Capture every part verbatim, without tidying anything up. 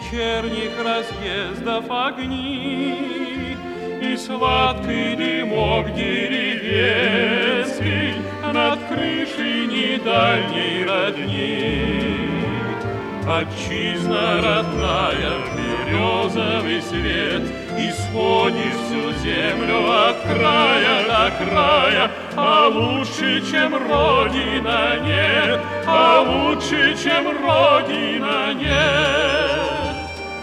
вечерних разъездов огни и сладкий дымок деревенский над крышей недальней родни. Отчизна родная, березовый свет, исходишь всю землю от края до края, а лучше, чем Родина, нет, а лучше, чем Родина, нет.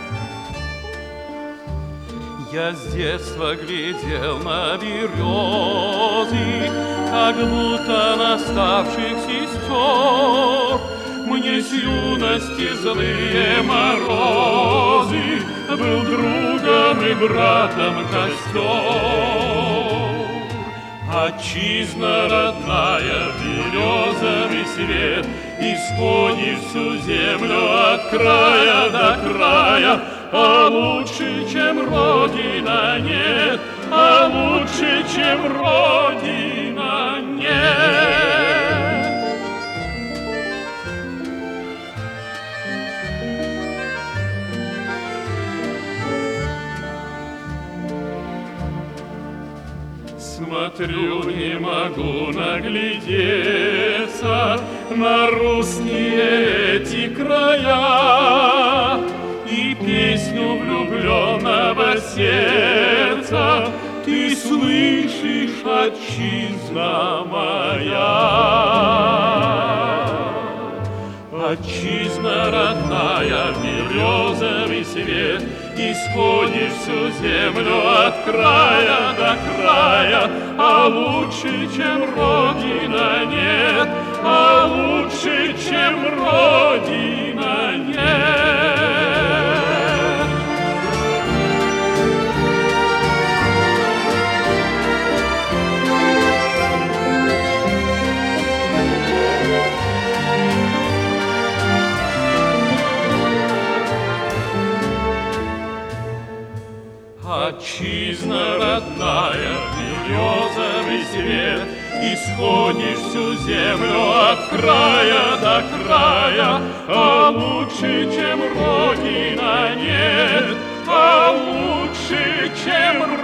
Я с детства глядел на березы, как будто наставших сестер. Мне с юности злые морозы был другом и братом костер. Отчизна родная, березовый свет, исходишь всю землю от края до края, а лучше, чем Родина, нет, а лучше, чем Родина, нет. Смотрю, не могу наглядеться на русские эти края и песню влюбленного сердца ты слышишь, отчизна моя. Отчизна родная, березовый свет, исходишь всю землю от края до края, а лучше, чем Родина, нет, а лучше, чем Родина, нет. Отчизна родная, березовый свет, исходишь всю землю от края до края, а лучше, чем Родина, нет, а лучше, чем